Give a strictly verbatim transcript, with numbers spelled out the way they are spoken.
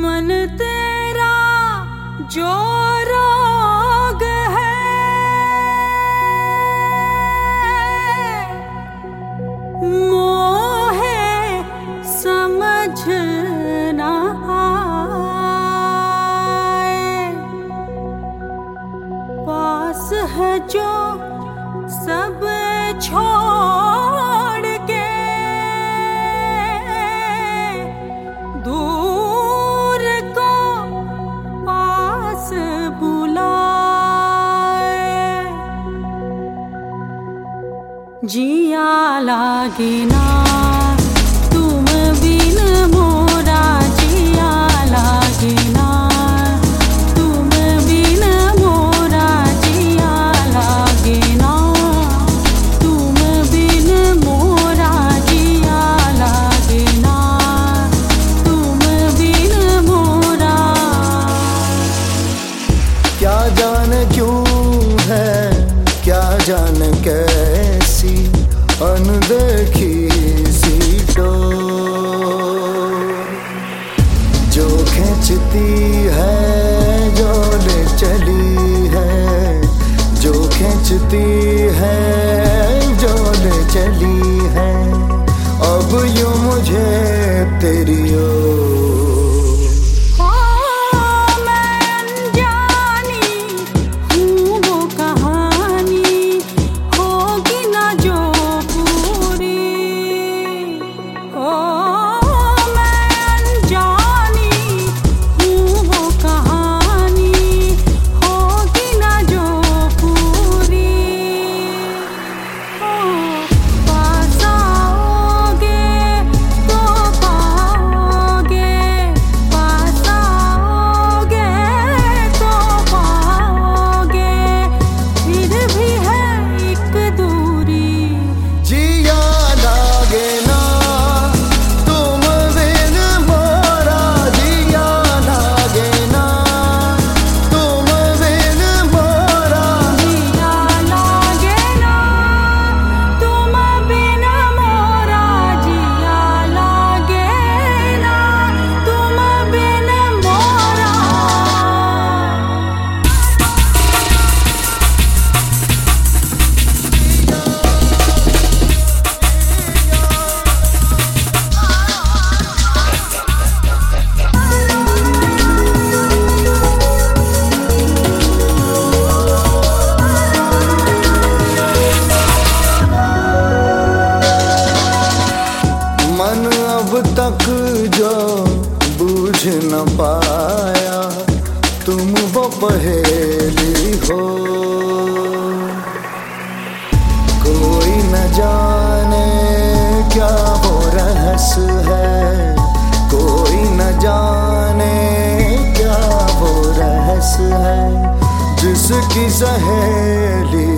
मन तेरा जो रोग है, मोहे समझ ना आए। पास है जो सब छोड़ के दूर को पास बुलाए। जिया लागे ना तुम बिन मोरा, जिया लागे ना तुम बिन मोरा, जिया लागे ना तुम बिन मोरा, जिया लागे ना तुम बिन मोरा। क्या जाने क्यों है, क्या जाने कैसी अनदेखी सी डोर जो खींचती है, जो ले चली है, जो खींचती है, जो ले चली है, अब यूं मुझे तेरी ओर। मन अब तक जो बूझ न पाया, तुम वो पहेली हो। कोई न जाने क्या वो रहस्य है, कोई न जाने क्या वो रहस्य है, जिसकी सहेली